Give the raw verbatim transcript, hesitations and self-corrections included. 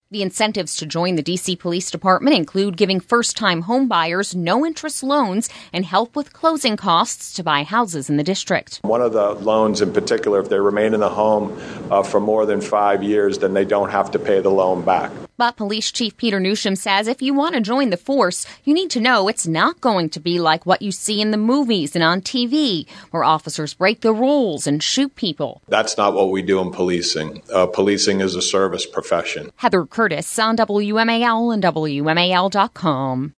The incentives to join the D C Police Department include giving first-time homebuyers no-interest loans and help with closing costs to buy houses in the district. One of the loans in particular, if they remain in the home uh, for more than five years, then they don't have to pay the loan back. But Police Chief Peter Newsham says if you want to join the force, you need to know it's not going to be like what you see in the movies and on T V, where officers break the rules and shoot people. That's not what we do in policing. Uh, policing is a service profession. Heather Curtis on W M A L and W M A L dot com.